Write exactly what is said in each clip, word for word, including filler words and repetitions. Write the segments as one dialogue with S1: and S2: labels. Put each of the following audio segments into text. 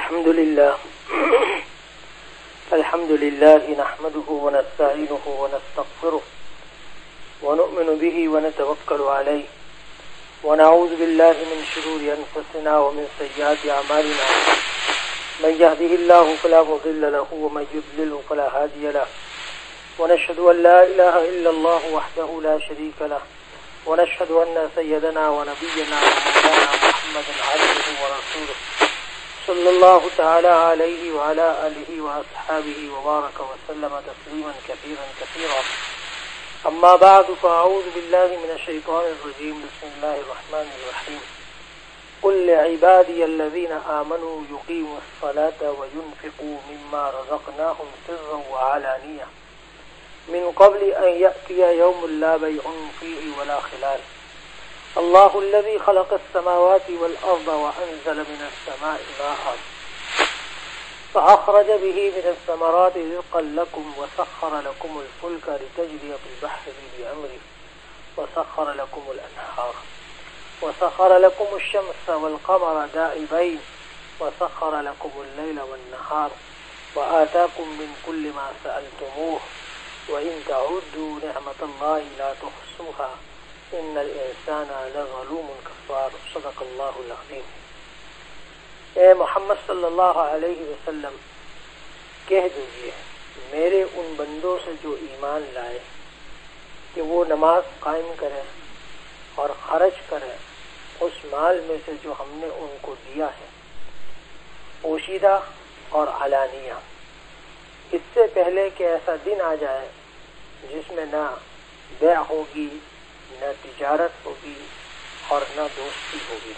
S1: الحمد لله الحمد لله نحمده ونستعينه ونستغفره ونؤمن به ونتوكل عليه ونعوذ بالله من شرور أنفسنا ومن سيئات أعمالنا من يهده الله فلا مضل له ومن يضلل فلا هادي له ونشهد أن لا إله إلا الله وحده لا شريك له ونشهد أن سيدنا ونبينا ومولانا محمد عبده ورسوله صلى الله تعالى عليه وعلى آله وأصحابه وبارك وسلم تسليما كثيرا كثيرا أما بعد فأعوذ بالله من الشيطان الرجيم بسم الله الرحمن الرحيم قل لعبادي الذين آمنوا يقيموا الصلاة وينفقوا مما رزقناهم سرا وعلانية من قبل أن يأتي يوم لا بيع فيه ولا خلال الله الذي خلق السماوات والأرض وأنزل من السماء ماء فأخرج به من الثمرات رزقا لكم وسخر لكم الفلك لتجري في البحر بأمره وسخر لكم الأنهار وسخر لكم الشمس والقمر دائبين وسخر لكم الليل والنهار وآتاكم من كل ما سألتموه وإن تعدوا نعمة الله لا تحصوها إن الإنسان لظلوم كفار صدق الله العظيم. اے محمد صلی اللہ علیہ وسلم کہہ دیجئے میرے ان بندوں سے جو ایمان لائے کہ وہ نماز قائم کریں اور خرچ کریں اس مال میں سے جو ہم نے ان کو دیا ہے پوشیدہ اور علانیہ، اس سے پہلے کہ ایسا دن آ جائے جس میں نہ بیع ہوگی نہ تجارت ہوگی اور نہ دوستی ہوگی.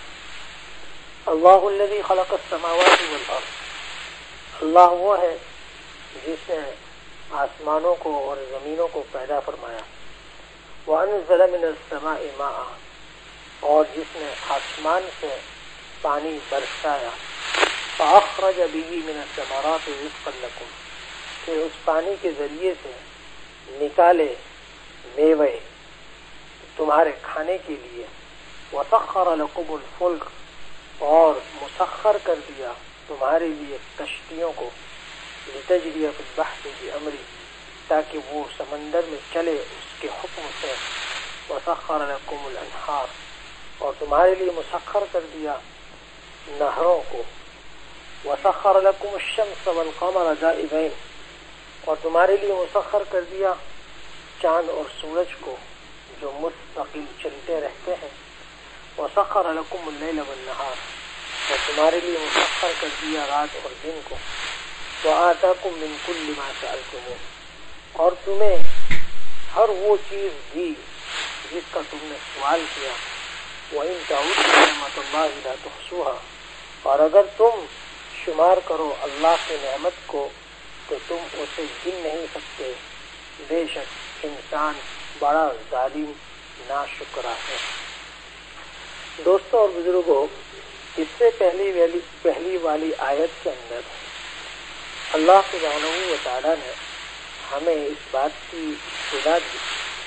S1: اللہ الذی خلق السماوات والارض، اللہ وہ ہے جس نے آسمانوں کو اور زمینوں کو پیدا فرمایا. وانزل من السماء ماء، اور جس نے آسمان سے پانی برسایا. فاخرج به من الثمرات رزقا لكم، کہ اس پانی کے ذریعے سے نکالے میوے تمہارے کھانے کے لیے. وسخر لكم الفلک، اور مسخر کر دیا تمہارے لیے کشتیوں کو. لتجری فی البحر بأمری، تاکہ وہ سمندر میں چلے اس کے حکم سے. وسخر لكم الانہار، اور تمہارے لیے مسخر کر دیا نہروں کو. وسخر لكم الشمس والقمر دائبین، اور تمہارے لیے مسخر کر دیا چاند اور سورج کو جو مستقل چلتے رہتے ہیں. وسخر لكم اللیل والنہار، اور تمہارے لیے مسخر کر دیا رات اور دن کو. وآتاکم من کل ما سألتموه، اور تمہیں ہر وہ چیز دی جس کا تم نے سوال کیا. وإن تعدوا نعمة الله لا تحصوها، اور اگر تم شمار کرو اللہ کی نعمت کو تو تم اسے گن نہیں سکتے. بے شک انسان بڑا ظالم ناشکرا ہے. دوستوں اور بزرگوں، اس سے پہلی والی پہلی والی آیت کے اندر اللہ سبحانہ و تعالیٰ نے ہمیں اس بات کی اطلاع دی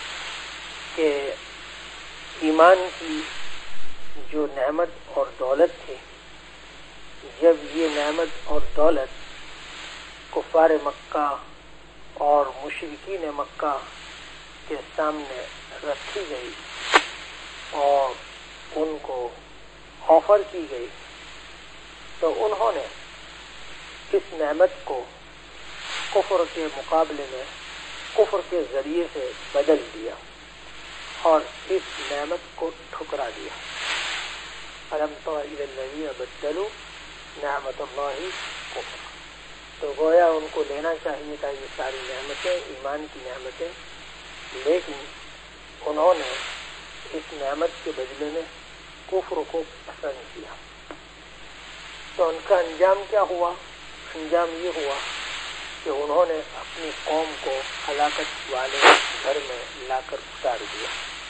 S1: کہ ایمان کی جو نعمت اور دولت تھی، جب یہ نعمت اور دولت کفار مکہ اور مشرکین مکہ کے سامنے رکھی گئی اور ان کو آفر کی گئی، تو انہوں نے اس نعمت کو کفر کے مقابلے میں کفر کے ذریعے سے بدل دیا اور اس نعمت کو ٹھکرا دیا. الم تر الی الذین بدلوا نعمت اللہ کفر، تو گویا ان کو لینا چاہیے تھا یہ ساری نعمتیں، ایمان کی نعمتیں، لیکن انہوں نے اس نعمت کے بدلے میں کفر کو پسند کیا. تو ان کا انجام کیا ہوا؟ انجام یہ ہوا کہ انہوں نے اپنی قوم کو ہلاکت والے گھر میں لا کر اتار دیا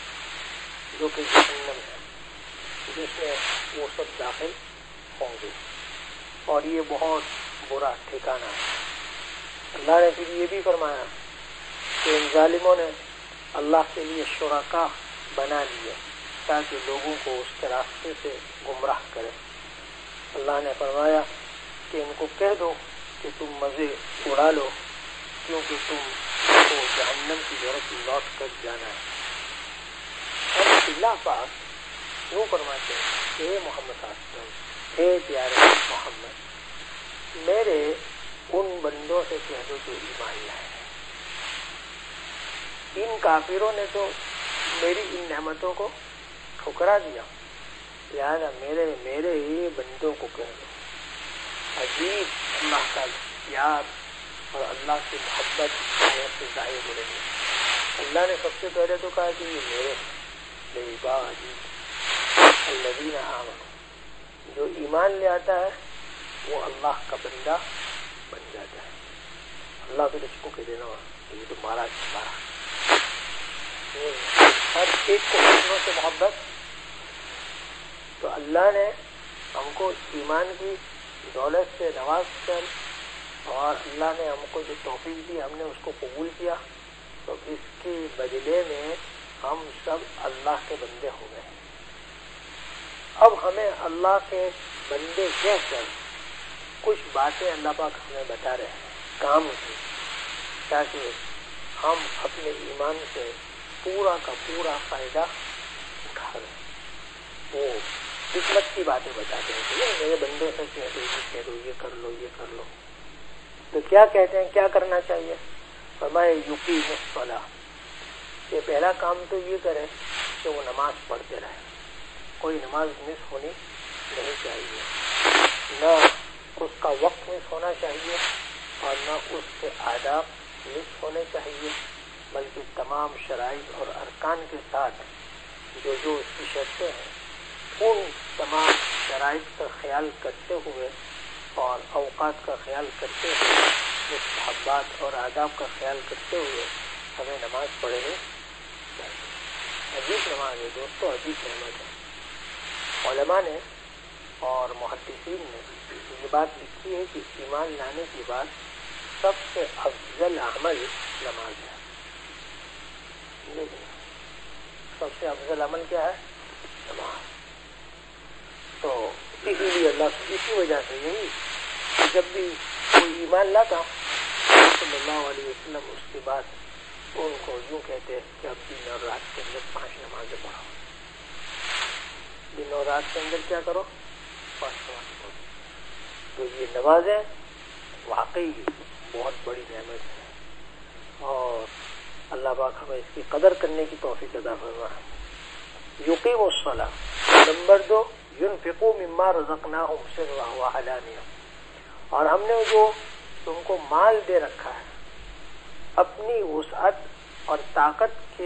S1: جو کہ جہنم ہے، جس میں وہ سب داخل ہوں گے، اور یہ بہت برا ٹھکانہ ہے. اللہ نے پھر یہ بھی فرمایا کہ ان ظالموں نے اللہ کے لیے شرکا بنا لیے تاکہ لوگوں کو اس کے راستے سے گمراہ کرے. اللہ نے فرمایا کہ ان کو کہہ دو کہ تم مزے اڑا لو، کیونکہ تم کو جہنم کی طرف لوٹ کر جانا ہے۔ اور اللہ پاک یوں فرماتے ہیں کہ اے محمد صلی اللہ علیہ وسلم، اے پیارے محمد، میرے ان بندوں سے کہہ دو جو ایمان لائے، ان کافروں نے تو میری ان نعمتوں کو ٹھکرا دیا، لہذا میرے میرے ہی بندوں کو کہہ دو۔ عجیب اللہ کا پیار اور اللہ کی محبت سے ظاہر ہو رہی ہے۔ اللہ نے سب سے پہلے تو کہا کہ یہ میرے عبادی الذین آمنوا، جو ایمان لے آتا ہے وہ اللہ کا بندہ بن جاتا ہے۔ اللہ پھر اس کو کہہ دینا یہ تمہارا تمہارا ہر ایک کو اپنوں سے محبت۔ تو اللہ نے ہم کو ایمان کی دولت سے نواز کر، اور اللہ نے ہم کو جو توفیق دی ہم نے اس کو قبول کیا، تو اس کے بدلے میں ہم سب اللہ کے بندے ہو گئے۔ اب ہمیں اللہ کے بندے کہہ کر کچھ باتیں اللہ پاک ہمیں بتا رہے ہیں کام کی، تاکہ ہم اپنے ایمان سے پورا کا پورا فائدہ اٹھا لیں۔ وہ حکمت کی باتیں بتاتے ہیں کہ میرے بندوں سے کہہ دو یہ کہہ دو یہ کر لو یہ کر لو۔ تو کیا کہتے ہیں کیا کرنا چاہیے؟ فرمائے یقیم الصلاۃ، یہ پہلا کام تو یہ کرے کہ وہ نماز پڑھتے رہے، کوئی نماز مس ہونی نہیں چاہیے، نہ اس کا وقت مس ہونا چاہیے اور نہ اس کے آداب مس ہونے چاہیے، بلکہ تمام شرائط اور ارکان کے ساتھ جو جو اس کی شرطیں ہیں ان تمام شرائط کا خیال کرتے ہوئے اور اوقات کا خیال کرتے ہوئے، مستحبات اور آداب کا خیال کرتے ہوئے ہمیں نماز پڑھنی چاہیے۔ عجیب نماز ہے دوستو، عجیب نعمت ہے۔ علماء نے اور محدثین نے یہ بات لکھی ہے کہ ایمان لانے کے بعد سب سے افضل عمل نماز ہے۔ سب سے افضل عمل کیا ہے؟ نماز۔ تو اسی لیے اللہ اسی وجہ سے یہی کہ جب بھی کوئی ایمان لاتا صلی اللہ علیہ وسلم اس کے بعد ان کو یوں کہتے کہ اب دن اور رات کے اندر پانچ نمازیں پڑھو، دن اور رات کے اندر کیا کرو؟ پانچ نمازیں پڑھو۔ تو یہ نمازیں واقعی بہت بڑی نعمت ہے، اور اللہ پاک ہمیں اس کی قدر کرنے کی توفیق عطا فرمائے۔ یقیم الصلاۃ۔ نمبر دو، ينفقوا مما رزقناهم سرا وعلانیہ، اور ہم نے جو تم کو مال دے رکھا ہے اپنی وسعت اور طاقت کے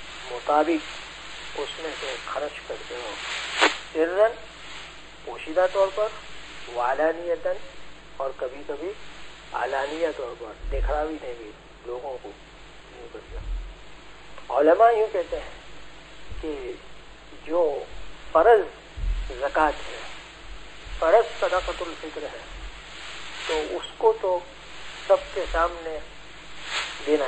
S1: مطابق اس میں سے خرچ کرتے ہو، سرا پوشیدہ طور پر، وعلانیتاً اور کبھی کبھی علانیہ طور پر، دکھلاوی نہیں بھی لوگوں کو یوں کر دیا۔ علماء یوں کہتے ہیں کہ جو فرض زکوٰۃ ہے، فرض صدقۃ الفطر ہے، تو اس کو تو سب کے سامنے دینا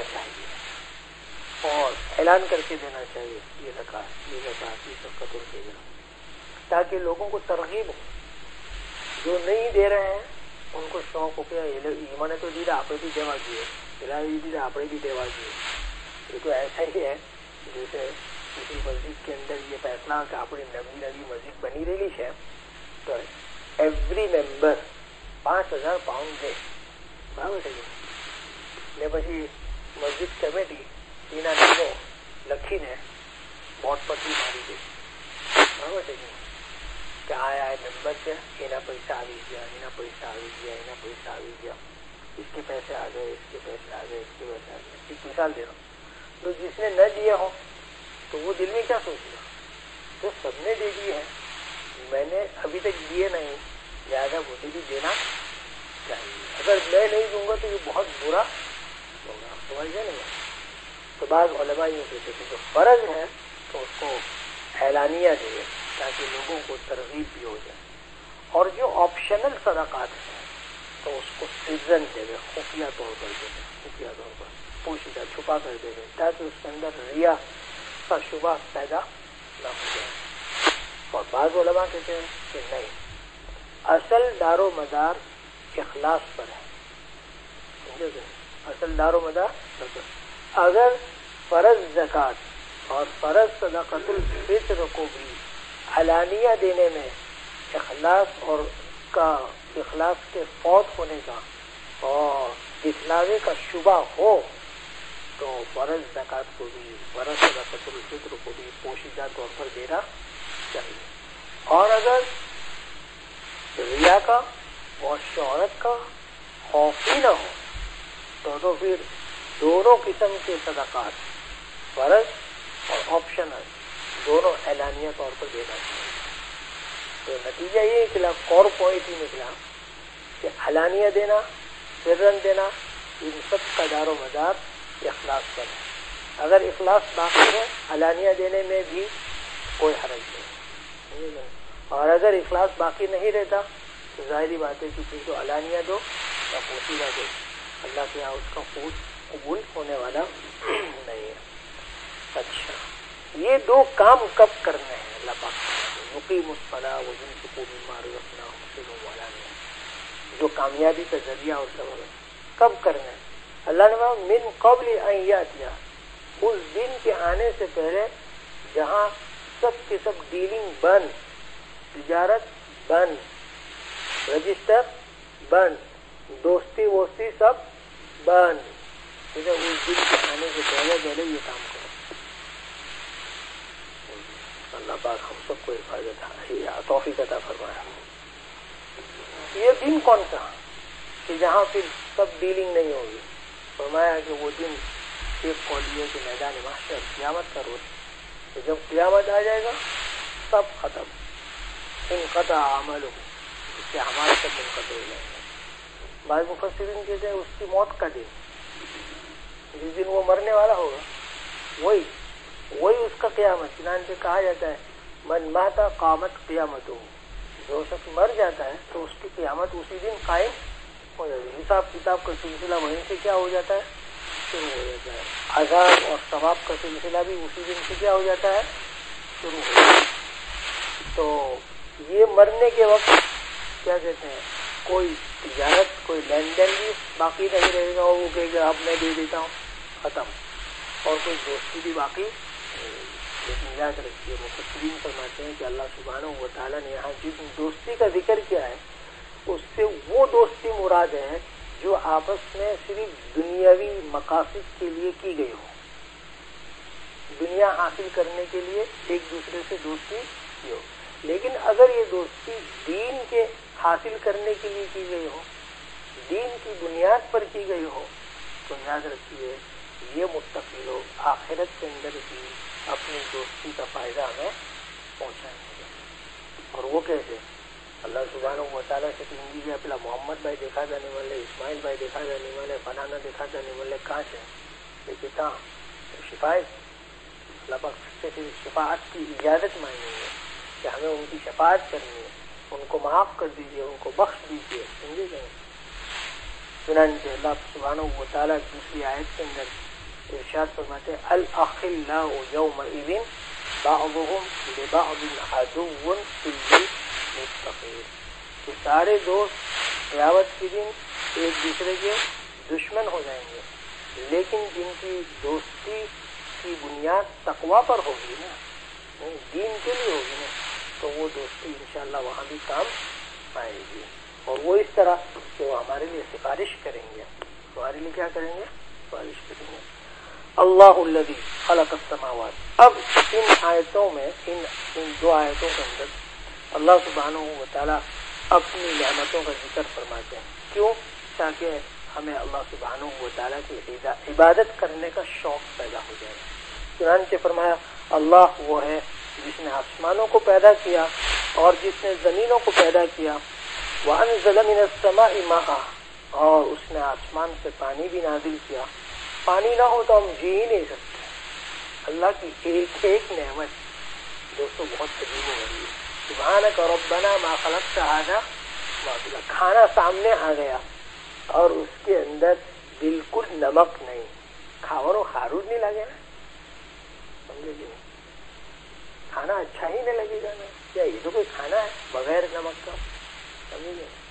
S1: چاہیے اور اعلان کر کے دینا چاہیے، یہ زکوٰۃ یہ زکوٰۃ یہ صدقۃ الفطر، تاکہ لوگوں کو ترغیب ہو۔ جو نہیں دے رہے ہیں ان کو شوق ہو کہ ایمان تو دیدہ آپ بھی دیوا کیے، الہی دیدہ آپ بھی دیوا کیے۔ یہ تو ایسا ہی ہے جیسے کسی مسجد کے اندر یہ فیصلہ کہ اپنی نوی نوی مسجد بنی رہی ہے تو ایوری ممبر پانچ ہزار પાઉન્ડ દે બરાબર છે ને પછી મસ્જિદ કમિટી એના નામો લખીને બોર્ડ પરથી મારી દે બરાબર છે કે આ આ નંબર છે એના પૈસા આવી ગયા એના પૈસા આવી ગયા એના પૈસા આવી ગયા इसके पैसे आ गए इसके पैसे आ गए इसके पैसे आ गए एक मिसाल दे रहा हूँ। तो जिसने न दिए हो तो वो दिल में क्या सोचेगा, तो सबने दे दिए हैं, मैंने अभी तक दिए नहीं, लिहाजा मुझे भी देना चाहिए, अगर मैं नहीं दूंगा तो ये बहुत बुरा होगा, समझ गए नहीं। तो बाद उलमा यूँ कहते थे जो फर्ज है तो उसको ऐलानिया दे ताकि लोगों को तरगीब भी हो जाए, और जो ऑप्शनल सदाकात है तो उसको सीजन दे दे, खुफिया तौर पर दे दे, खुफिया तौर पर पोशीदा छुपा कर दे दे ताकि उसके अंदर रिया का शुबा पैदा न हो जाए। और बाज़ उलमा कहते हैं कि नहीं, असल दारो मदार اخلاص پر ہے. سمجھے؟ اصل دار و مدار. اگر فرض زکوٰۃ اور فرض صدقۃ الفطر کو بھی علانیہ دینے میں اخلاص اور کا اخلاص کے فوت ہونے کا اور دکھلاوے کا شبہ ہو تو فرض زکوٰۃ کو بھی فرض صدقۃ الفطر کو بھی پوشیدہ طور پر دینا چاہیے. اور اگر ریا کا اور شہرت کا خوف ہی نہ ہو تو تو پھر دونوں قسم کے صدقات فرض اور آپشنل دونوں اعلانیہ طور پر دینا چاہیے. تو نتیجہ یہ نکلا، کور پوائنٹ ہی نکلا کہ علانیہ دینا، سرن دینا، ان سب کا دار و مدار اخلاص پر ہے. اگر اخلاص باقی ہے علانیہ دینے میں بھی کوئی حرج نہیں. اور اگر اخلاص باقی نہیں رہتا تو ظاہری بات ہے کہ پھر تو علانیہ دو یا پوشیدہ دو، اللہ کے یہاں اس کا خود قبول ہونے والا نہیں ہے. اچھا، یہ دو کام کب کرنے ہیں اللہ پاک؟ مقیم الصلاۃ وینفقوا مما رزقناہم سرا وعلانیہ، جو کامیابی کا ذریعہ اور سبب ہے. کب کرنا ہے؟ اللہ نے کہا من قبل ان یاتی، اس دن کے آنے سے پہلے جہاں سب کے سب ڈیلنگ بند، تجارت بند، رجسٹر بند، دوستی ووستی سب بند. اس دن کے آنے سے پہلے پہلے یہ کام کرو. اللہ پاک ہم سب کو حفاظت توفیق عطا فرمائے. یہ دن کون سا کہ جہاں پھر سب ڈیلنگ نہیں ہوگی؟ فرمایا کہ وہ دن ایک قولیے کے میدان محشر، قیامت کا روز. تو جب قیامت آ جائے گا سب ختم، انقطع عملہ، اس سے ہمارے سب منقطع ہو جائیں گے. بعض مفسرین کہتے ہیں اس کی موت کا دن، جس دن وہ مرنے والا ہوگا وہی وہی اس کا قیامت. چنانچہ کہا جاتا ہے من مات قامت قیامت ہو، جو شخص مر جاتا ہے تو اس کی قیامت اسی دن قائم ہو جاتی ہے. حساب کتاب کا سلسلہ وہیں سے کیا ہو جاتا ہے؟ شروع ہو جاتا ہے. عذاب اور ثواب کا سلسلہ بھی اسی دن سے کیا ہو جاتا ہے؟ شروع ہو جاتا ہے. تو یہ مرنے کے وقت کیا کہتے ہیں، کوئی تجارت کوئی لین دین بھی باقی نہیں رہے گا، وہ کہے گا اب میں دے دیتا ہوں، ختم. اور کوئی دوستی بھی باقی نہیں. لیکن یاد رکھیے مفسرین فرماتے ہیں کہ اللہ سبحانہ و تعالیٰ نے یہاں جس دوستی کا ذکر کیا ہے اس سے وہ دوستی مراد ہے جو آپس میں صرف دنیاوی مقاصد کے لیے کی گئی ہو، دنیا حاصل کرنے کے لیے ایک دوسرے سے دوستی کی ہو. لیکن اگر یہ دوستی دین کے حاصل کرنے کے لیے کی گئی ہو، دین کی بنیاد پر کی گئی ہو، تو یاد رکھیے یہ متقی لوگ آخرت کے اندر بھی اپنی دوستی کا فائدہ ہمیں پہنچائیں گے. اور وہ کیسے؟ اللہ سبحانہ و تعالیٰ سے کہیں گے پہلا محمد بھائی دیکھا جانے والے، اسماعیل بھائی دیکھا جانے والے، فلانا دیکھا جانے والے کہاں سے؟ لیکن کہاں شفاعت. اللہ پاک سے شفاعت کی اجازت مانگیں گے کہ ہمیں ان کی شفاعت کرنی ہے، ان کو معاف کر دیجیے، ان کو بخش دیجیے. سمجھے گئے؟ چنانچہ اللہ سبحانہ و تعالیٰ دوسری آیت کے اندر ارشاد فرماتے ہیں الاخلاء یومئذ بعضهم لبعض عدو الا المتقین، کہ سارے دوست قیامت کے دن ایک دوسرے کے دشمن ہو جائیں گے، لیکن جن کی دوستی کی بنیاد تقوی پر ہوگی نا، دین کے لیے ہوگی نا، تو وہ دوستی انشاءاللہ وہاں بھی کام آئے گی. اور وہ اس طرح کہ وہ ہمارے لیے سفارش کریں گے. ہمارے لیے کیا کریں گے؟ سفارش کریں گے. اللہ الذی خلق السماوات. اب ان آیتوں میں ان ان دو آیتوں کے اندر اللہ سبحانہ و تعالیٰ اپنی نعمتوں کا ذکر فرماتے ہیں. کیوں؟ تاکہ ہمیں اللہ سبحانہ و تعالیٰ کی عبادت کرنے کا شوق پیدا ہو جائے. چنانچہ فرمایا اللہ وہ ہے جس نے آسمانوں کو پیدا کیا اور جس نے زمینوں کو پیدا کیا. وَأَنزَلَ مِنَ السَّمَاءِ مَاءً، اور اس نے آسمان سے پانی بھی نازل کیا. پانی نہ ہو تو ہم جی ہی نہیں سکتے. اللہ کی ایک ایک نعمت دوستوں بہت عجیب ہو رہی ہے. سبحانک ربنا ما خلقت هذا باطلا. کھانا سامنے آ گیا اور اس کے اندر بالکل نمک نہیں. کھاور و خارود نہیں لگے نا، سمجھے جی؟ کھانا اچھا ہی نہیں لگے گا نا. کیا یہ تو کوئی کھانا ہے بغیر نمک کا؟ سمجھے؟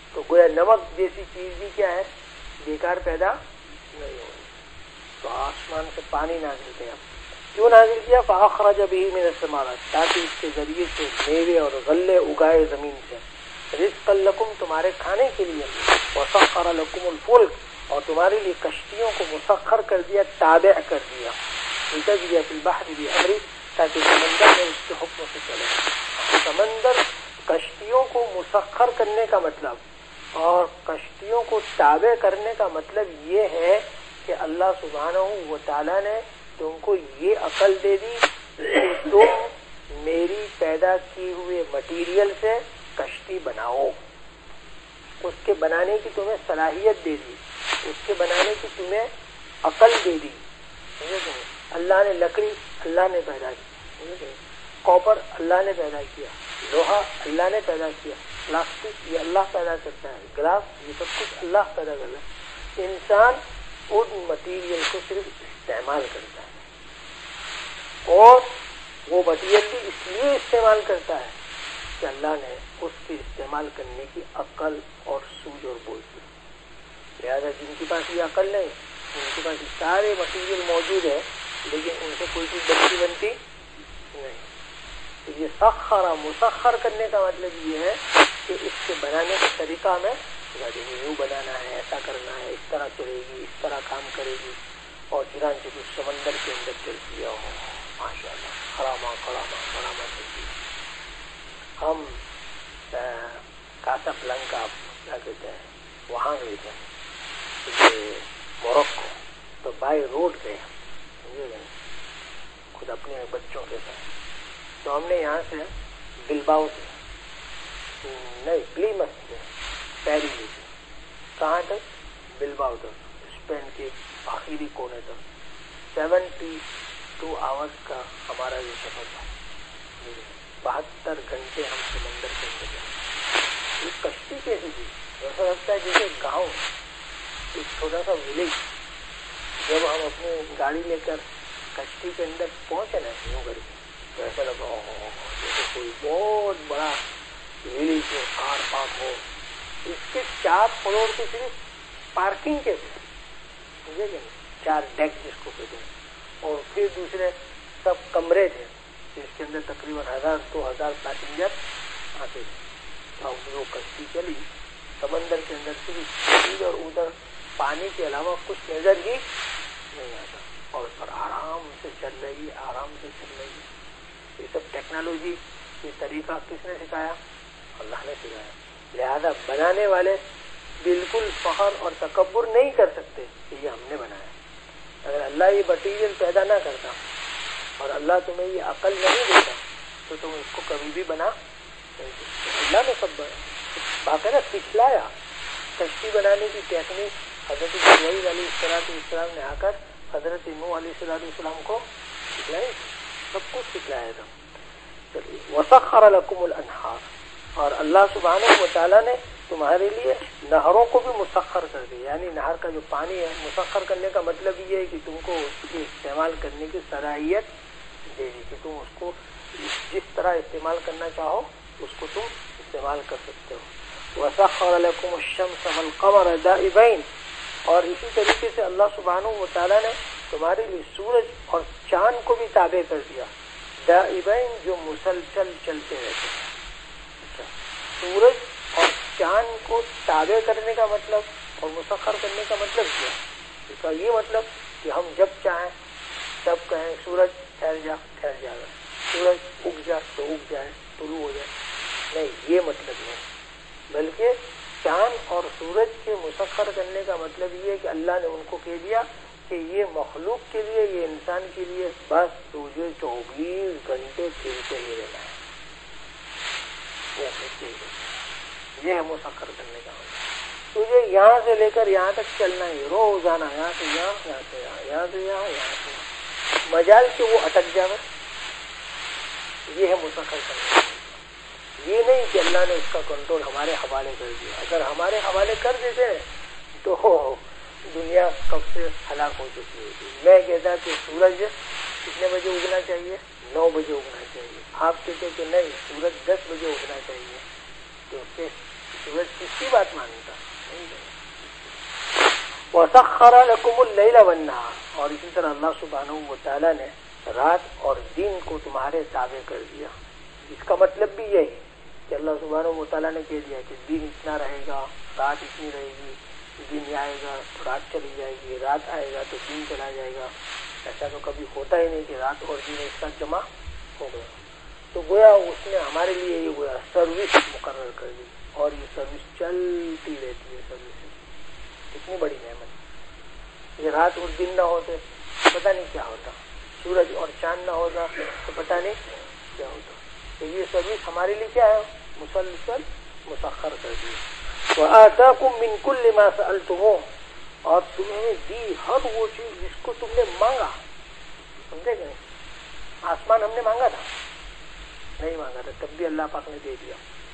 S1: تو گویا نمک جیسی چیز بھی کیا ہے، بیکار پیدا نہیں ہوئی. تو آسمان سے پانی نازل کیا. کیوں نازل کیا؟ فَأَخْرَجَ بِهِ مِنَ الثَّمَرَاتِ، تاکہ اس کے ذریعے سے میوے اور غلے اگائے زمین سے. رزقا لکم، تمہارے کھانے کے لیے. وَسَخَّرَ لَكُمُ الْفُلْكَ، اور تمہارے لیے کشتیوں کو مسخر کر دیا، تابع کر دیا. لِتَجْرِيَ فِي الْبَحْرِ بِأَمْرِهِ، تاکہ سمندر میں اس کے حکم سے چلے. سمندر کشتیوں کو مسخر کرنے کا مطلب اور کشتیوں کو تابع کرنے کا مطلب یہ ہے کہ اللہ سبحانہ و تعالیٰ نے تم کو یہ عقل دے دی کہ تم میری پیدا کی ہوئے مٹیریل سے کشتی بناؤ. اس کے بنانے کی تمہیں صلاحیت دے دی، اس کے بنانے کی تمہیں عقل دے دی. اللہ نے لکڑی اللہ نے پیدا کی، کاپر اللہ نے پیدا کیا، لوہا اللہ نے پیدا کیا، پلاسٹک یہ اللہ پیدا کرتا ہے، گلاس یہ سب کچھ اللہ پیدا کرتا ہے. انسان ان مٹیریل کو صرف استعمال کرتا ہے، اور وہ مٹیریل بھی اس لیے استعمال کرتا ہے کہ اللہ نے اس کے استعمال کرنے کی عقل اور سوجھ اور بوجھ دی. لہٰذا جن کے پاس یہ عقل نہیں، ان کے پاس سارے مٹیریل موجود ہے لیکن ان سے کوئی چیز بنتی بنتی نہیں. تو یہ سخر مسخر کرنے کا مطلب یہ ہے کہ اس کے بنانے کا طریقہ میں یوں بنانا ہے، ایسا کرنا ہے، اس طرح چلے گی، اس طرح کام کرے گی. اور چنانچہ کچھ سمندر کے اندر چلتی ہے، ماشاء اللہ خراما خراما خراما چلتی ہے. ہم کاسا بلانکا کیا کہتے ہیں وہاں گئے تھے موروکو، تو بائی روڈ گئے خود اپنے بچوں کے ساتھ. تو ہم نے یہاں سے بلباؤ سے نہیں پلیمس سے پیری لی تھی. کہاں تک؟ بلباؤ تک، اسپین کے آخری کونے تک. سیونٹی ٹو آورس کا ہمارا یہ سفر تھا. بہتر گھنٹے ہم سمندر کے اندر گئے. یہ کشتی کیسی تھی؟ ایسا لگتا ہے جیسے گاؤں، ایک چھوٹا سا ولیج. جب ہم اپنی گاڑی لے کر کشتی کے اندر پہنچے نا یوں کر کے، تو ایسا لگا جیسے کوئی بہت بڑا ولیج ہو، کار پارک ہو. اس کے چار فلور کے صرف پارکنگ کے تھے، سمجھے کہ چار ڈیک جس کو کہتے ہیں، اور پھر دوسرے سب کمرے تھے جس کے اندر تقریباً ہزار دو ہزار پیسنجر آتے تھے. ہم وہ کشتی چلی سمندر کے اندر، صرف ادھر اور ادھر پانی کے علاوہ کچھ نظر ہی نہیں آتا، اور پر آرام سے چل رہی آرام سے چل رہی. یہ سب ٹیکنالوجی یہ طریقہ کس نے سکھایا؟ اللہ نے سکھایا. لہذا بنانے والے بالکل فخر اور تکبر نہیں کر سکتے کہ یہ ہم نے بنایا. اگر اللہ یہ مٹیریل پیدا نہ کرتا اور اللہ تمہیں یہ عقل نہیں دیتا تو تم اس کو کبھی بھی بنا نہیں سکتے. اللہ نے سب باقاعدہ سکھلایا. کشتی بنانے کی ٹیکنیک حضرت ابراہیم علیہ السلام نے آ کر حضرت نوح علیہ السلام کو سکھلائی، سب کچھ سکھلایا تھا. وسخر لکم الانہار، اور اللہ سبحانہ و تعالیٰ نے تمہارے لیے نہروں کو بھی مسخر کر دیا. یعنی نہر کا جو پانی ہے مسخر کرنے کا مطلب یہ ہے کہ تم کو اس کے استعمال کرنے کی صلاحیت دے دی کہ تم اس کو جس طرح استعمال کرنا چاہو اس کو تم استعمال کر سکتے ہو. وسخر لکم الشمس والقمر دائبین، اور اسی طریقے سے اللہ سبحانہ و تعالیٰ نے تمہارے لیے سورج اور چاند کو بھی تابع کر دیا. دائبین جو مسلسل چلتے رہتے ہیں. سورج اور چاند کو تابع کرنے کا مطلب اور مسخر کرنے کا مطلب کیا؟ اس کا یہ مطلب کہ ہم جب چاہیں تب کہیں سورج ٹھہر جا ٹھہر جائے گا، سورج اگ جا تو اگ جائے، طلوع ہو جائے. نہیں، یہ مطلب نہیں، بلکہ چاند اور سورج کے مسخر کرنے کا مطلب یہ ہے کہ اللہ نے ان کو کہہ دیا کہ یہ مخلوق کے لیے، یہ انسان کے لیے بس تجھے چوبیس گھنٹے کھیلتے ہی رہنا ہے. یہ ہے مسخر کرنے کا مطلب. تجھے یہاں سے لے کر یہاں تک چلنا ہی روزانہ، یہاں سے یہاں، یہاں سے یہاں، یہاں سے یہاں، یہاں سے یہاں، مجال کہ وہ اٹک جائے. یہ ہے مسخر کرنے کا. یہ نہیں کہ اللہ نے اس کا کنٹرول ہمارے حوالے کر دیا. اگر ہمارے حوالے کر دیتے تو دنیا کب سے ہلاک ہو چکی ہوتی. میں کہتا کہ سورج کتنے بجے اگنا چاہیے؟ نو بجے اگنا چاہیے. آپ کہتے کہ نہیں سورج دس بجے اگنا چاہیے. تو سورج کس کی بات مانتا نہیں. وَسَخَّرَ لَكُمُ اللَّيْلَ وَالنَّهَارَ، اور اسی طرح اللہ سبحانہ و تعالیٰ نے رات اور دن کو تمہارے تابع کر دیا. اس کا مطلب بھی یہی کہ اللہ سبحانہ و تعالیٰ نے کہہ دیا کہ دن اتنا رہے گا، رات اتنی رہے گی، دن آئے گا تو رات چلی جائے گی، رات آئے گا تو دن چلا جائے گا. ایسا تو کبھی ہوتا ہی نہیں کہ رات اور دن ایک ساتھ جمع ہو گیا. تو گویا اس نے ہمارے لیے یہ گویا سروس مقرر کر دی، اور یہ سروس چلتی رہتی ہے. سروس کتنی بڑی نعمت. یہ رات اور دن نہ ہوتے تو پتہ نہیں کیا ہوتا، سورج اور چاند نہ ہوتا تو پتہ نہیں کیا ہوتا. تو یہ سروس ہمارے لیے کیا ہے؟ مسلسل مسخر کر دی. وَآتَاكُم مِّن كُلِّ مَا سَأَلْتُمُوهُ، اور تمہیں دی ہر وہ چیز جس کو تم نے مانگا. سمجھے کہ نہیں؟ آسمان ہم نے مانگا تھا نہیں مانگا تھا، تب بھی اللہ پاک نے دے دیا.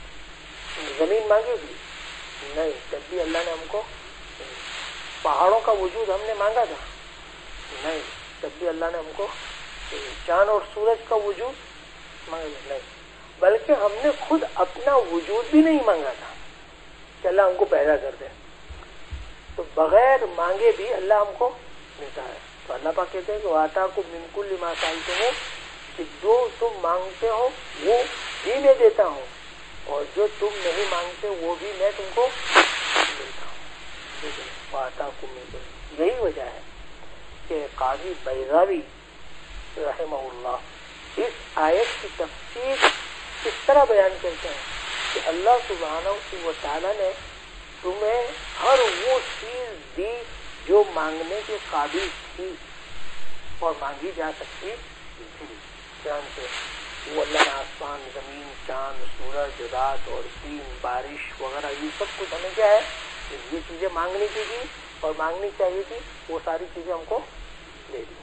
S1: زمین مانگی تھی نہیں، تب بھی اللہ نے ہم کو. پہاڑوں کا وجود ہم نے مانگا تھا نہیں، تب بھی اللہ نے ہم کو. چاند اور سورج کا وجود مانگا نہیں، بلکہ ہم نے خود اپنا وجود بھی نہیں مانگا تھا کہ اللہ ہم کو پیدا کر دے. تو بغیر مانگے بھی اللہ ہم کو دیتا ہے. تو اللہ پاک کہتے ہیں کہ وَآتَاكُم مِّن كُلِّ مَا سَأَلْتُمُوهُ، کہ جو تم مانگتے ہو وہ بھی میں دیتا ہوں، اور جو تم نہیں مانگتے وہ بھی میں تم کو دیتا ہوں. وَآتَاكُم مِّن كُلِّ، یہی وجہ ہے کہ قاضی بیضاوی رحمہ اللہ اس آیت کی تفسیر اس طرح بیان کرتے ہیں کہ اللہ سبحانہ و تعالیٰ نے تمہیں ہر وہ چیز دی جو مانگنے کے قابل تھی اور مانگی جا سکتی تھی. جان سے وہ اللہ نے آسمان، زمین، چاند، سورج، رات اور دن، بارش وغیرہ یہ سب کچھ ہمیں کیا ہے، یہ چیزیں مانگنی تھی اور مانگنی چاہیے تھی، وہ ساری چیزیں ہم کو دے دی.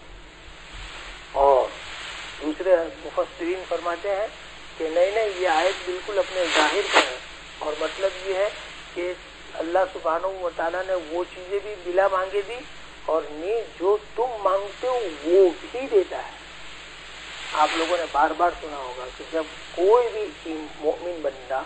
S1: اور دوسرے مفسرین فرماتے ہیں کہ نہیں نہیں یہ آیت بالکل اپنے ظاہر کا ہے، اور مطلب یہ ہے کہ اللہ سبحانہ و تعالیٰ نے وہ چیزیں بھی بلا مانگے دی، اور نیز جو تم مانگتے ہو وہ بھی دیتا ہے. آپ لوگوں نے بار بار سنا ہوگا کہ جب کوئی بھی مومن بندہ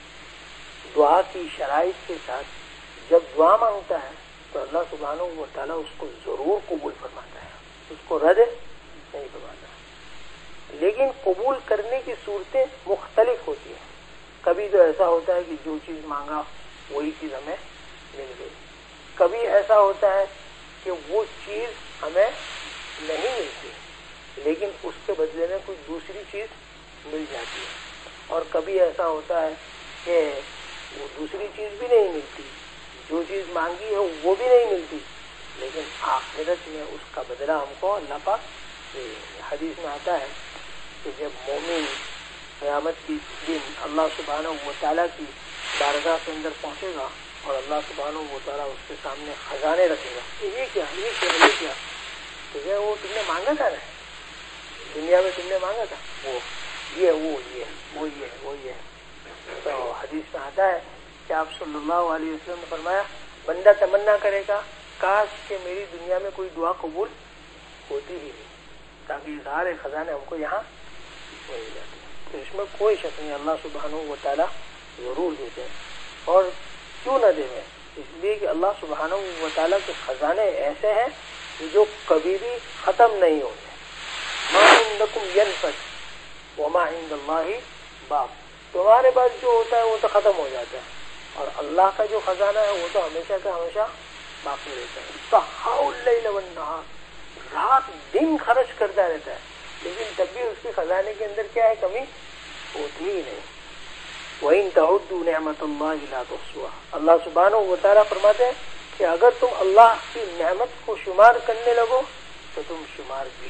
S1: دعا کی شرائط کے ساتھ جب دعا مانگتا ہے تو اللہ سبحانہ و تعالیٰ اس کو ضرور قبول فرماتا ہے، اس کو رد نہیں فرماتا. لیکن قبول کرنے کی صورتیں مختلف ہوتی ہیں. کبھی تو ایسا ہوتا ہے کہ جو چیز مانگا وہی چیز ہمیں مل گئی، کبھی ایسا ہوتا ہے کہ وہ چیز ہمیں نہیں ملتی لیکن اس کے بدلے میں کوئی دوسری چیز مل جاتی ہے، اور کبھی ایسا ہوتا ہے کہ وہ دوسری چیز بھی نہیں ملتی، جو چیز مانگی ہے وہ بھی نہیں ملتی، لیکن آخرت میں اس کا بدلہ ہم کو اللہ پاک. حدیث میں آتا ہے کہ جب مومن قیامت کی دن اللہ سبحانہ و تعالیٰ کی بارگاہ کے اندر پہنچے گا اور اللہ سبحانہ و تعالیٰ اس کے سامنے خزانے رکھے گا، یہ کیا یہ کیا یہ کیا تو یہ وہ تم نے مانگا تھا نا، دنیا میں تم نے مانگا تھا، وہ یہ وہ یہ وہ یہ وہ یہ. تو حدیث میں آتا ہے کہ آپ صلی اللہ علیہ وسلم نے فرمایا بندہ تمنا کرے گا کاش کہ میری دنیا میں کوئی دعا قبول ہوتی ہی نہیں، تاکہ یہ سارے خزانے ہم کو یہاں مل جاتے. تو اس میں کوئی شک نہیں، اللہ سبحانہ و تعالیٰ ضرور دیتے ہیں. اور کیوں نہ دے؟ اس لیے کہ اللہ سبحانہ و تعالیٰ کے خزانے ایسے ہیں جو کبھی بھی ختم نہیں ہوتے. ما عندکم ینفد وما عند اللہ باق، تمہارے پاس جو ہوتا ہے وہ تو ختم ہو جاتا ہے، اور اللہ کا جو خزانہ ہے وہ تو ہمیشہ کا ہمیشہ باقی رہتا ہے. سحاء اللیل والنہار، رات دن خرچ کرتا رہتا ہے، لیکن تب بھی اس کے خزانے کے اندر کیا ہے، کمی ہوتی ہی نہیں. وَإِن تَعُدُّوا نِعْمَةَ اللَّهِ لَا تُحْصُوهَا، اللہ سبحانہ و تعالیٰ فرماتے ہیں کہ اگر تم اللہ کی نعمت کو شمار کرنے لگو تو تم شمار بھی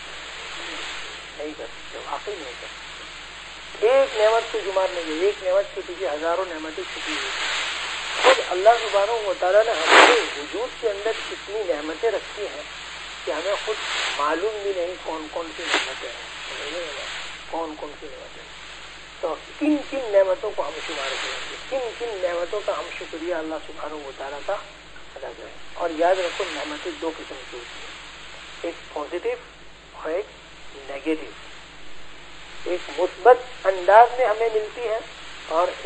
S1: نہیں کر سکتے، واقعی نہیں کر سکتے. ایک نعمت کو شمار نہیں، ایک نعمت کے پیچھے ہزاروں نعمتیں چھپی ہوئی. خود اللہ سبحانہ و تعالیٰ نے ہمارے وجود کے اندر اتنی نعمتیں رکھی ہیں کہ ہمیں خود معلوم بھی نہیں کون کون سی نعمتیں ہیں، کون کون سی نعمتیں. تو کن کن نعمتوں کو ہم شمار کریں گے، کن کن نعمتوں کا ہم شکریہ اللہ سبحانہ و تعالیٰ کا ادا کریں. اور یاد رکھو نعمتیں دو قسم کی ہوتی ہیں، ایک پازیٹیو اور ایک نیگیٹو. ایک مثبت انداز میں ہمیں ملتی ہے اور ایک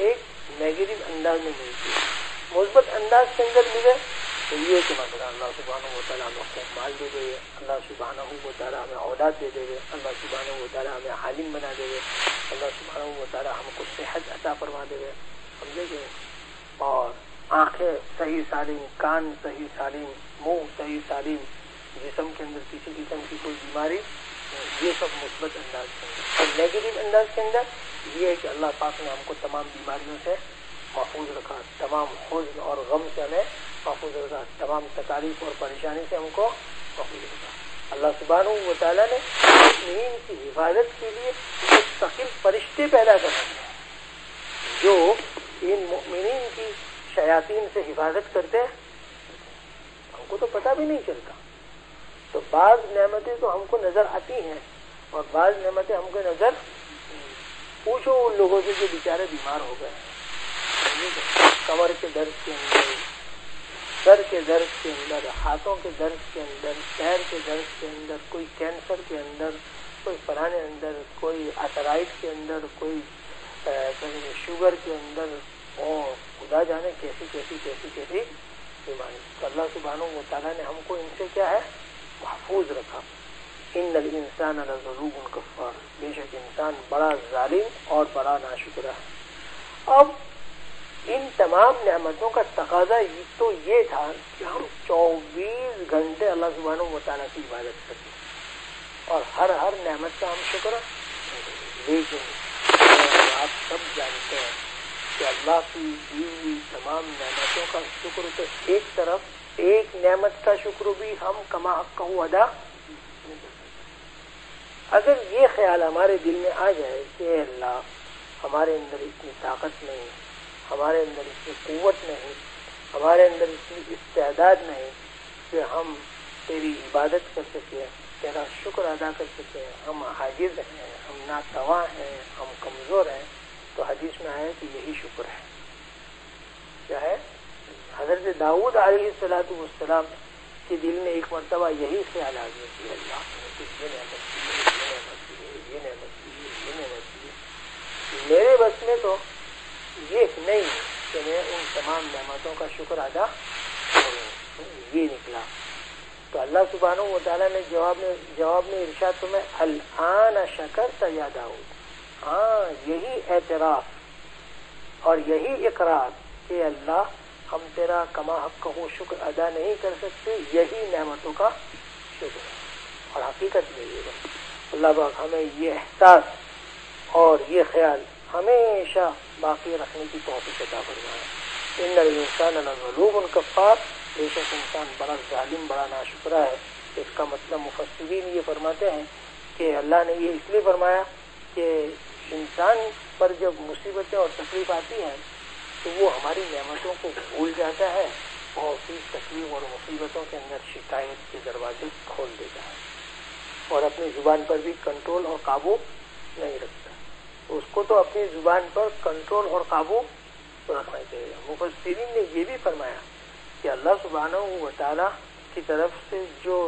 S1: نیگیٹو انداز میں ملتی ہے. مثبت انداز کے اندر ملے تو یہ کہ مثلا اللہ سبحانہ و تعالیٰ ہمیں خوب مال دے دے گے, اللہ سبحانہ و تعالیٰ ہمیں اولاد دے دے گے, اللہ سبحانہ و تعالیٰ ہمیں عالم بنا دے گے, اللہ سبحانہ و تعالیٰ ہم کو صحت عطا فرما دے گے, سمجھے گے, اور آنکھیں صحیح سالم, کان صحیح سالم, منہ صحیح سالم, جسم کے اندر کسی قسم کی کوئی بیماری, یہ سب مثبت انداز کے اندر. اور نیگیٹو انداز کے اندر یہ ہے کہ اللہ پاک نے ہم کو تمام بیماریوں سے محفوظ رکھا, تمام حزن اور غم سے ہمیں محفوظ رکھا, تمام تکالیف اور پریشانی سے ہم کو محفوظ رکھا. اللہ سبحانہ و تعالیٰ نے مومنین کی حفاظت کے لیے مستقل فرشتے پیدا کر رکھے ہیں جو ان مومنین کی شیاطین سے حفاظت کرتے ہیں. ہم کو تو پتہ بھی نہیں چلتا. تو بعض نعمتیں تو ہم کو نظر آتی ہیں اور بعض نعمتیں ہم کو نظر, پوچھو ان لوگوں سے جو بیچارے بیمار ہو گئے ہیں, کمر کے درد کے اندر, سر کے درد کے اندر, ہاتھوں کے درد کے اندر, پیر کے درد کے اندر, کوئی کینسر کے اندر, کوئی فلانے اندر, کوئی آرتھرائٹ کے اندر, کوئی شوگر کے اندر, اور خدا جانے کیسی کیسی کیسی کیسی بیماری. تو اللہ سبحانہ و تعالیٰ نے ہم کو ان سے کیا ہے محفوظ رکھا. ان الانسان لظلوم کفار, بے شک انسان بڑا ظالم اور بڑا ناشکر ہے. اب ان تمام نعمتوں کا تقاضا تو یہ تھا کہ ہم چوبیس گھنٹے اللہ سبحانہ و تعالیٰ کی عبادت کریں اور ہر ہر نعمت کا ہم شکر. لیکن آپ سب جانتے ہیں کہ اللہ کی دی ہوئی تمام نعمتوں کا شکر تو ایک طرف, ایک نعمت کا شکر بھی ہم کما حق ہوں ادا نہیں کر سکتے. اگر یہ خیال ہمارے دل میں آ جائے کہ اللہ ہمارے اندر اتنی طاقت نہیں, ہمارے اندر اتنی قوت نہیں, ہمارے اندر اتنی استعداد نہیں کہ ہم تیری عبادت کر سکیں, تیرا شکر ادا کر سکیں, ہم عاجز ہیں, ہم ناتواں ہیں, ہم کمزور ہیں, تو حدیث میں آیا کہ یہی شکر ہے. کیا ہے؟ حضرت داؤد علیہ الصلوۃ والسلام کے دل میں ایک مرتبہ یہی خیال آ گیا کہ اللہ نے یہ نعمت دی, یہ نعمت دی, یہ نعمت دی, میرے بس میں تو یہ نہیں کہ میں ان تمام نعمتوں کا شکر ادا کروں. یہ نکلا تو اللہ سبحانہ و تعالیٰ نے جواب میں جواب میں ارشاد فرمایا الآن شکرت یا داؤد. ہاں, یہی اعتراف اور یہی اقرار کہ اللہ ہم تیرا کما حق ہو شکر ادا نہیں کر سکتے, یہی نعمتوں کا شکر ہے. اور حقیقت میں یہ ہے اللہ پاک ہمیں یہ احساس اور یہ خیال ہمیشہ باقی رکھنے کی توفیق عطا فرمائے. ان الانسان لظلوم کفار, بے شک انسان بڑا ظالم, بڑا ناشکرا ہے. اس کا مطلب مفسرین یہ فرماتے ہیں کہ اللہ نے یہ اس لیے فرمایا کہ انسان پر جب مصیبتیں اور تکلیف آتی ہیں تو وہ ہماری نعمتوں کو بھول جاتا ہے اور پھر تکلیف اور مصیبتوں کے اندر شکایت کے دروازے کھول دیتا ہے اور اپنی زبان پر بھی کنٹرول اور قابو نہیں رکھتا. اس کو تو اپنی زبان پر کنٹرول اور قابو رکھنا چاہیے. مفسرین نے یہ بھی فرمایا کہ اللہ سبحانہ و تعالیٰ کی طرف سے جو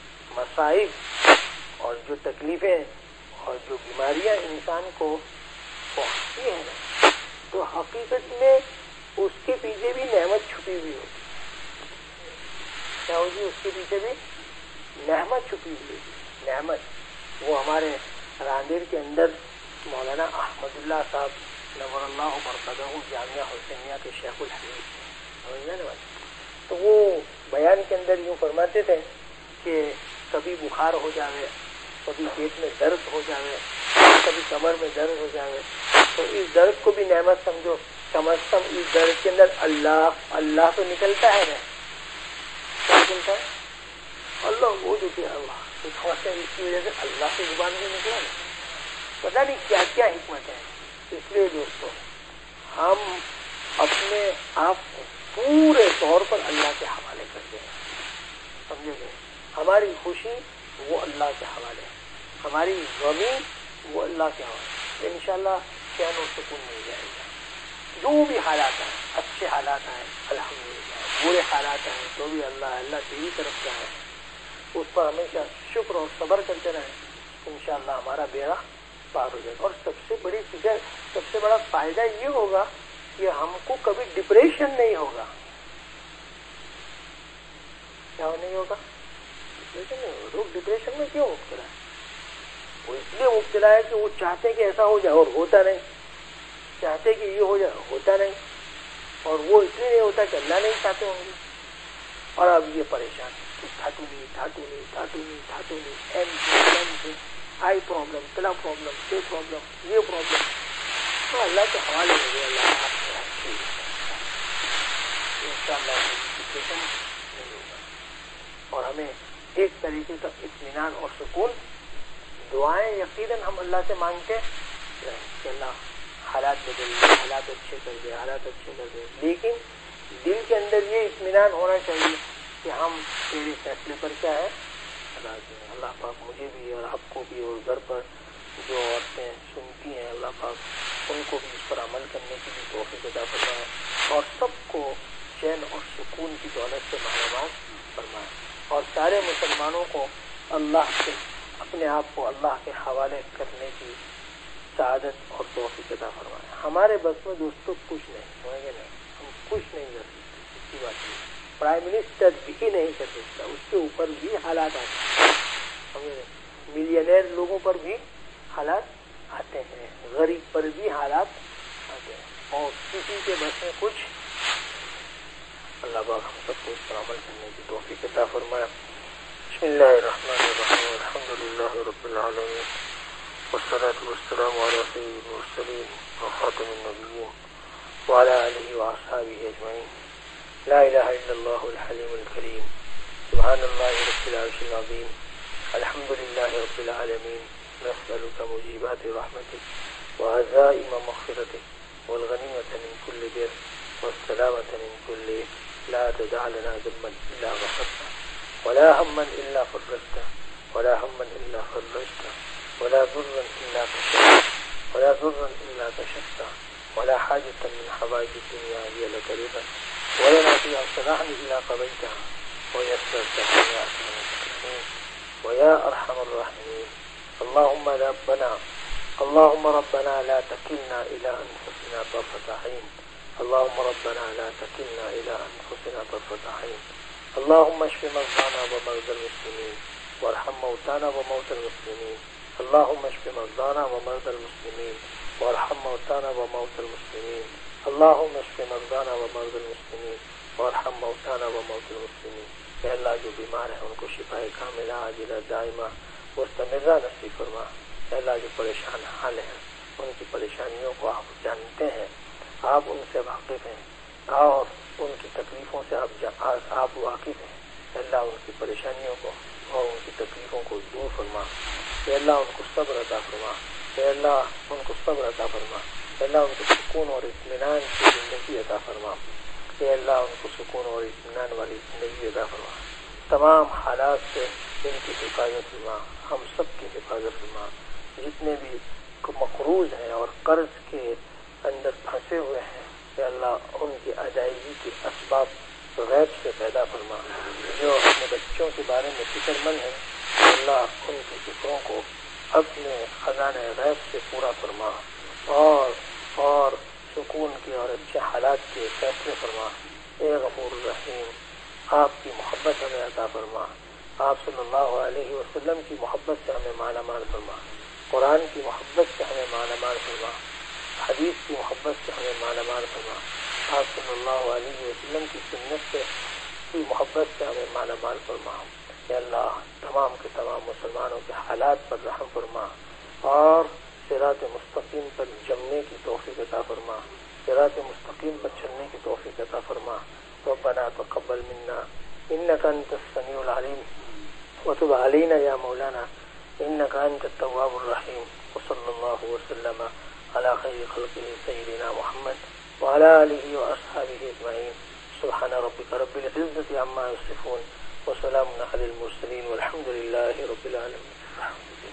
S1: مصائب اور جو تکلیفیں اور جو بیماریاں انسان کو پہنچتی ہیں تو حقیقت میں اس کے پیچھے بھی نعمت چھپی ہوئی ہوتی ہے. کیا ہوگی؟ اس کے پیچھے بھی نعمت چھپی ہوئی ہوتی. نعمت وہ ہمارے راندیر کے اندر مولانا احمد اللہ صاحب نور اللہ مرقدہ جامعہ حسینیہ کے شیخ الحدیث, تو وہ بیان کے اندر یوں فرماتے تھے کہ کبھی بخار ہو جاوے, کبھی پیٹ میں درد ہو جاوے, کبھی کمر میں درد ہو جاوے, تو اس درد کو بھی نعمت سمجھو. کم از کم اس درد کے اندر اللہ اللہ تو نکلتا ہے نا, کیا نکلتا ہے؟ اللہ. وہ جو کہ اللہ اس کی وجہ سے اللہ کی زبان سے نکلا نا, پتہ نہیں کیا کیا حکمت ہے. اس لیے دوستو ہم اپنے آپ کو پورے طور پر اللہ کے حوالے کر دیں, سمجھے گئے. ہماری خوشی وہ اللہ کے حوالے, ہماری غمی وہ اللہ کے حوالے. انشاءاللہ چین و سکون مل جائے گا. جو بھی حالات ہیں, اچھے حالات ہیں الحمدللہ, برے حالات ہیں تو بھی اللہ اللہ تیری طرف سے ہے, اس پر ہمیشہ شکر اور صبر کرتے رہیں. انشاءاللہ ہمارا بیڑا پار ہو جائے گا. اور سب سے بڑی فکر, سب سے بڑا فائدہ یہ ہوگا کہ ہم کو کبھی ڈپریشن نہیں ہوگا. کیا نہیں ہوگا؟ ڈپریشن نہیں ہوگا. لوگ ڈپریشن میں کیوں مبتلا ہے؟ وہ اس لیے مبتلا ہے کہ وہ چاہتے کہ ایسا ہو جائے اور ہوتا نہیں، چاہتے کہ یہ ہو جائے ہوتا نہیں، اور وہ اس لیے نہیں ہوتا کہ اللہ نہیں چاہتے ہوں گے. اور اب یہ پریشان دھاتو نہیں دھاتو نہیں دھاتو نہیں دھاتو نہیں ایم ایم سے آئی پرابلم، تلا پرابلم، یہ پرابلم، یہ پرابلم. تو اللہ کے حوالے ہو گیا. اللہ نہیں ہوگا. اور ہمیں ایک طریقے کا اطمینان اور سکون، دعائیں یقیناً ہم اللہ سے مانگتے ہیں کہ اللہ حالات بدل دے، حالات اچھے کر دے، حالات اچھے کر دے، لیکن دل کے اندر یہ اطمینان ہونا چاہیے کہ ہم تیرے فیصلے پر کیا ہے راضی ہیں. اللہ پاک مجھے بھی اور آپ کو بھی اور گھر پر جو عورتیں سنتی ہیں اللہ پاک ان کو بھی اس پر عمل کرنے کی بھی توفیق عطا فرمائے اور سب کو چین اور سکون کی دولت سے مالامال فرمائے اور سارے مسلمانوں کو اللہ سے اپنے آپ کو اللہ کے حوالے کرنے کی سعادت اور توفیق عطا فرمائے. ہمارے بس میں دوستوں کچھ نہیں ہوئے گے، نہیں ہم کچھ نہیں کر سکتے. اس کی بات نہیں، پرائم منسٹر بھی نہیں کر سکتا، اس کے اوپر بھی حالات آتے ہیں. ملینئر لوگوں پر بھی حالات آتے ہیں، غریب پر بھی حالات آتے ہیں، اور کسی کے بس میں کچھ. اللہ پاک ہم سب کو اس پر عمل کرنے کی توفیق عطا فرمائے. بسم اللہ الرحمن الرحیم. الحمد للہ رب العالمین والصلاة والسلام على سيد المرسلين وخاتم النبيين وعلى آله وأصحابه أجمعين. لا إله إلا الله الحليم الكريم. سبحان الله رب العرش العظيم. الحمد لله رب العالمين. نسألك موجبات رحمتك وعزائم مغفرتك والغنيمة من كل بر والسلامة من كل إثم. لا تدع لنا ذنبا إلا غفرته ولا هما إلا فرجته ولا هما إلا فرجته ولا ضرا إلا كشفته ولا ضرا إلا كشفته ولا حاجة من حوائج الدنيا هي لك رضا ولنا فيها صلاح إلا قضيتها ويسرتها يا أرحم الراحمين ويا أرحم الراحمين. اللهم ربنا اللهم ربنا لا تكلنا إلى أنفسنا طرفة عين. اللهم ربنا لا تكلنا إلى أنفسنا طرفة عين. اللهم اشف مرضانا ومرضى المسلمين وارحم موتانا وموتى المسلمين. اللهم اشف مرضانا ومرضى المسلمين وارحم موتانا وموتى المسلمين. اللهم اشف مرضانا ومرضى المسلمين وارحم موتانا وموتى المسلمين. اے اللہ جو بیمار ہیں ان کو شفائے کاملہ عاجلہ دائمہ مستمرہ نصیب فرما. اے اللہ جو پریشان حال ہیں ان کی پریشانیوں کو آپ جانتے ہیں، آپ ان سے واقف ہیں اور ان کی تکلیفوں سے آپ آپ واقف ہیں. اے اللہ ان کی پریشانیوں کو اور ان کی تکلیفوں کو دور فرما. اے اللہ ان کو صبر عطا فرما. اے اللہ ان کو صبر عطا فرما. اے اللہ ان کو سکون اور اطمینان کی زندگی عطا فرما. اے اللہ ان کو سکون اور اطمینان والی زندگی عطا فرما. تمام حالات سے ان کی حفاظت فرما، ہم سب کی حفاظت فرما. جتنے بھی مقروض ہیں اور قرض کے اندر پھنسے ہوئے ہیں کہ اللہ ان کی ادائیگی کے اسباب غیب سے پیدا فرما. جو اپنے بچوں کے بارے میں فکر مند ہیں اللہ ان کی فکروں کو اپنے خزانہ غیب سے پورا فرما اور اور سکون کے اور اچھے حالات کے فیصلے فرما. اے غفور الرحیم، آپ کی محبت ہمیں عطا فرما. آپ صلی اللہ علیہ وسلم کی محبت سے ہمیں مالا مال فرما. قرآن کی محبت سے ہمیں مالا مال فرما. حدیث کی محبت سے ہمیں مالا مال فرما. آپ صلی اللہ علیہ وسلم کی سنت سے کی محبت سے ہمیں مالا مال فرما. اے اللہ تمام کے تمام مسلمانوں کے حالات پر رحم فرما اور صراط مستقیم پر جمنے کی توفیق عطا فرما. صراط مستقیم پر چلنے کی توفیق عطا فرما. ربنا تقبل منا انك انت السميع العليم وتب علينا يا مولانا انك انت التواب الرحيم. وصلى الله وسلم على خير خلقه سيدنا محمد وعلى آله وأصحابه أجمعين. سبحان ربك رب العزة عما يصفون وسلام على المرسلين والحمد لله رب العالمين.